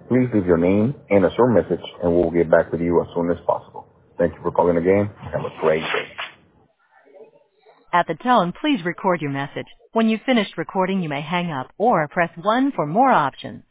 Please leave your name and a short message, and we'll get back with you as soon as possible. Thank you for calling again. Have a great day. At the tone, please record your message. When you've finished recording, you may hang up or press 1 for more options.